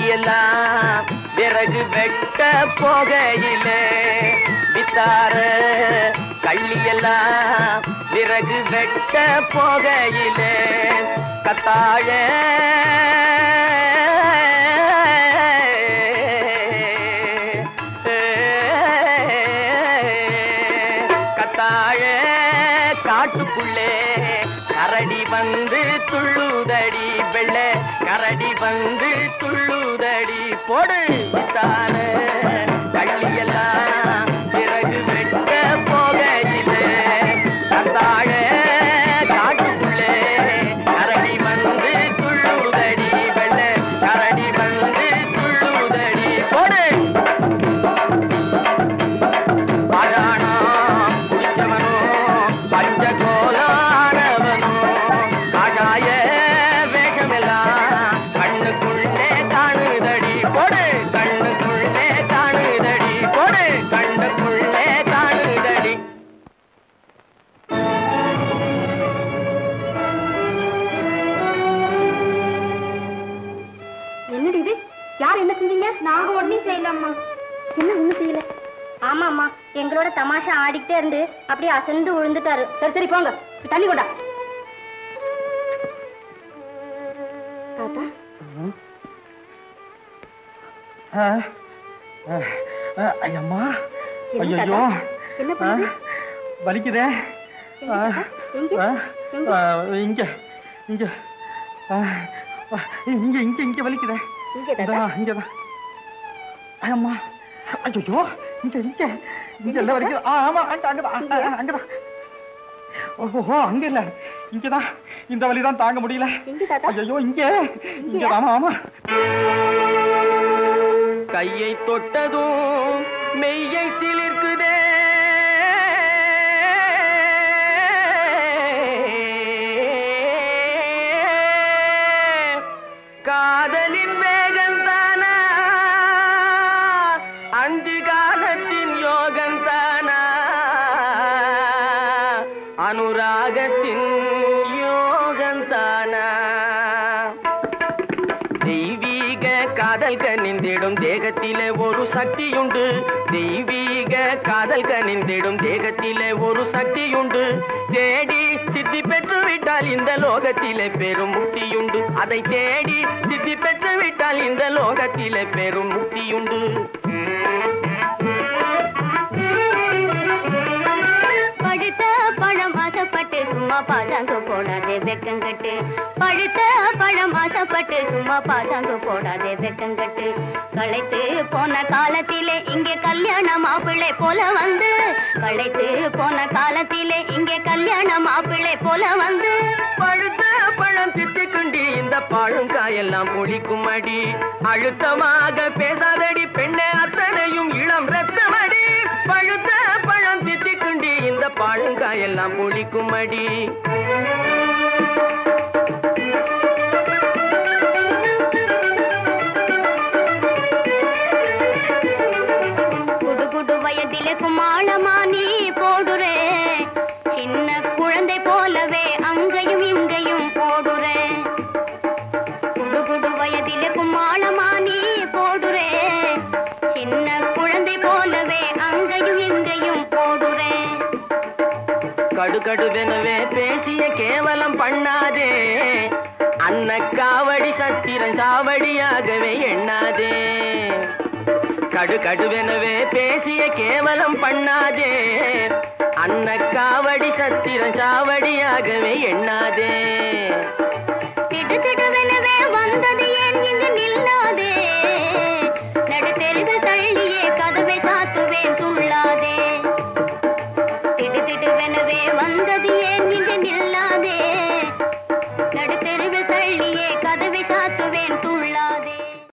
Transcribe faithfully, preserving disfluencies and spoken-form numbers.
கள்ளியெல்லாம் விறகு வெட்ட போகையிலே வித்தார கள்ளியெல்லாம் விறகு வெட்ட போகையிலே கத்தாழ கத்தாழ காட்டுக்குள்ளே கரடி வந்து துள்ளுதடி வெள்ளை கரடி வந்து துள்ளுதடி போடு வித்தார கள்ளியெல்லாம் பிறகு வெட்ட போகையிலே கத்தாழ காட்டுக்குள்ளே கரடி வந்து துள்ளுதடி வெள்ளை கரடி வந்து துள்ளுதடி போடு பாடானோ குடிச்சவனோ பஞ்சகோலானவனோ காஷாய வேஷமெல்லாம் கண்ணுக்குள்ளே காணுதடி போடு கண்ணுக்குள்ளே காணுதடி போடு கண்ணுக்குள்ளே காணுதடி. என்னடி இது? யார் என்ன செஞ்சீங்க? நாங்க ஒன்னும் செய்யலாமா. என்ன ஒண்ணும் செய்யல? ஆமாம்மா, எங்களோட தமாஷா ஆடிக்கிட்டே இருந்து அப்படியே அசந்து விழுந்துட்டாரு. சரி சரி போங்க, தண்ணி கொண்டா. தாத்தா ஐயம்மா, ஐயோ என்ன பண்ணுது? வலிக்குதே. இங்க இங்க இங்க இங்க இங்க இங்க வலிக்குதே. இங்கதான். ஐயம்மா, ஐயோ இங்க இங்க இங்க எல்லாம் வலிக்குது. ஆமா அங்க அங்கதான் அங்கதான். ஓஹோ அங்க இல்ல, இங்கதான். இந்த வலிதான் தாங்க முடியல. ஐயோ இங்க இங்கதான். ஆமா கையை தொட்டதும் மெய்யை சிலிர்க்குதே. காதலின் வேகந்தானா அந்திகாலத்தின் யோகந்தானா அனுராகத்தின் யோகந்தானா தெய்வீக காதல் கனிந்திடும் தேகத்திலே ஒரு சக்தியுண்டு. தெய்வீக காதல் கனிந்திடும் தேகத்திலே ஒரு சக்தியுண்டு. தேடி சித்தி பெற்று விட்டால் இந்த லோகத்திலே பெரும் முக்தியுண்டு. அதை தேடி சித்தி பெற்று விட்டால் இந்த லோகத்திலே பெரும் முக்தியுண்டு. பழுத்த பழம் ஆசைப்பட்டு சும்மா பாசாங்கு போடாதே வெக்கங்கட்டு. பழுத்த பழம் ஆசைப்பட்டு சும்மா பாசாங்கு போடாதே வெக்கங்கட்டு. களைத்து போன காலத்திலே இங்கே கல்யாண மாப்பிள்ளை போல வந்து களைத்து போன காலத்திலே இங்கே கல்யாண மாப்பிள்ளை போல வந்து பழுத்த பழம் சித்திக்குண்டி இந்த பழங்காயெல்லாம் ஒழிக்கும் அடி. அழுத்தமாக பேசாதடி பெண்ணே, அத்தனையும் இளம் ரத்தமடி. பழுத்த பழம் சித்திக்குண்டி இந்த பழங்காயெல்லாம் ஒழிக்கும் அடி. குடு குடு வயதிலே குமாளமா நீ போடுறே. சின்ன குழந்தை போலவே அங்கையும் இங்கையும் போடுறே. குடு குடு வயதிலே குமாளமா நீ போடுறே. சின்ன குழந்தை போலவே அங்கையும் இங்கையும் போடுறே. கடுகடுவெனவே பேசிய கேவலம் பண்ணாதே. அன்ன காவடி சத்திரன் சாவடியாகவே எண்ணாதே. கடுகடுவெனவே பேசிய கேவலம் பண்ணாதே. அன்ன காவடி சத்திரன் சாவடியாகவே எண்ணாதே. திடுதிடுவெனவே வந்தது